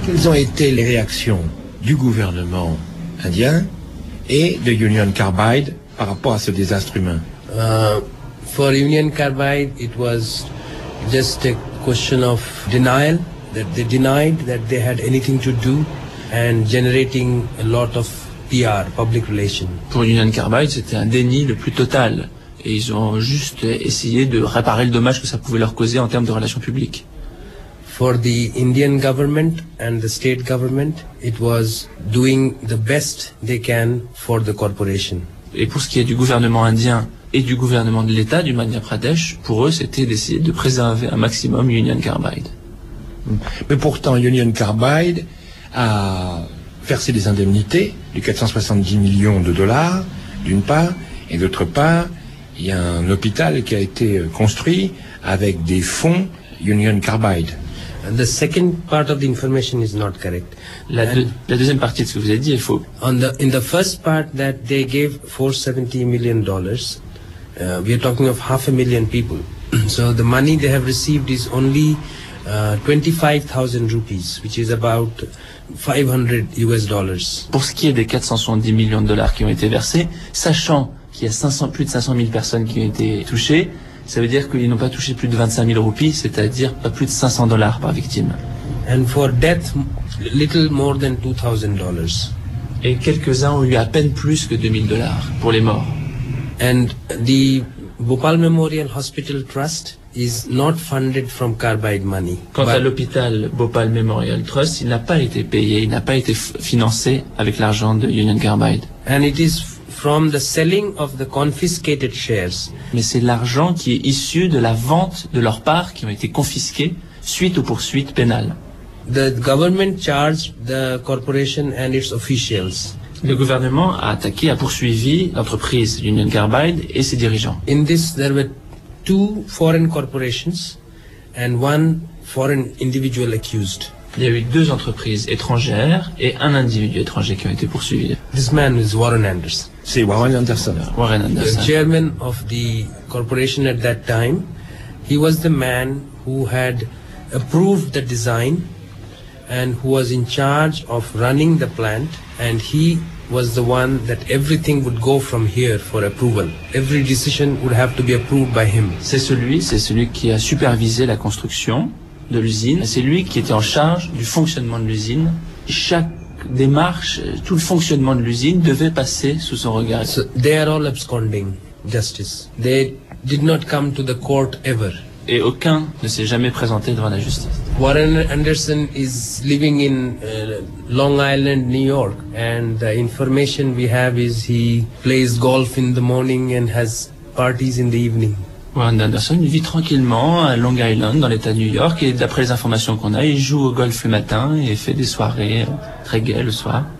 Quelles ont été les réactions du gouvernement indien et de Union Carbide par rapport à ce désastre humain? For Union Carbide, it was just a question of denial, that they denied that they had anything to do and generating a lot of PR, public relations. Pour Union Carbide, c'était un déni le plus total. Et ils ont juste essayé de réparer le dommage que ça pouvait leur causer en termes de relations publiques. For the Indian government and the state government, it was doing the best they can for the corporation. Et pour ce qui est du gouvernement indien et du gouvernement de l'État du Madhya Pradesh, pour eux, c'était d'essayer de préserver un maximum Union Carbide. Mais pourtant, Union Carbide a versé des indemnités de 470 millions de dollars, d'une part, et d'autre part, il y a un hôpital qui a été construit avec des fonds Union Carbide. The second part of the information is not correct. La deuxième partie de ce que vous avez dit est faux. In the first part that they gave $470 million, we are talking of 500,000 people. So the money they have received is only 25,000 rupees, which is about $500. Pour ce qui est des 470 millions de dollars qui ont été versés, sachant qu'il y a plus de 500 000 personnes qui ont été touchées, ça veut dire qu'ils n'ont pas touché plus de 25 000 roupies, c'est-à-dire pas plus de $500 par victime. And for death, little more than $2,000. Et quelques-uns ont eu à peine plus que $2,000 pour les morts. And the Bhopal Memorial Hospital Trust is not funded from Carbide money. Quant à l'hôpital Bhopal Memorial Trust, il n'a pas été payé, il n'a pas été financé avec l'argent de Union Carbide. And it is from the selling of the confiscated shares. Mais c'est l'argent qui est issu de la vente de leurs parts qui ont été confisquées suite aux poursuites pénales. The government charged the corporation and its officials. Le gouvernement a poursuivi l'entreprise Union Carbide et ses dirigeants. In this, there were 2 foreign corporations and 1 foreign individual accused. Il y a eu 2 entreprises étrangères et un individu étranger qui ont été poursuivis. This man is Warren Anderson. C'est Warren Anderson. Warren Anderson. The chairman of the corporation at that time, he was the man who had approved the design and who was in charge of running the plant, and he was the one that everything would go from here for approval. Every decision would have to be approved by him. C'est celui qui a supervisé la construction de l'usine. C'est lui qui était en charge du fonctionnement de l'usine. Chaque démarche, tout le fonctionnement de l'usine devait passer sous son regard. So they are all absconding justice. They did not come to the court ever. Et aucun ne s'est jamais présenté devant la justice. Warren Anderson is living in Long Island, New York, and the information we have is he plays golf in the morning and has parties in the evening. Warren Anderson vit tranquillement à Long Island, dans l'État de New York, et d'après les informations qu'on a, il joue au golf le matin et fait des soirées très gaies le soir.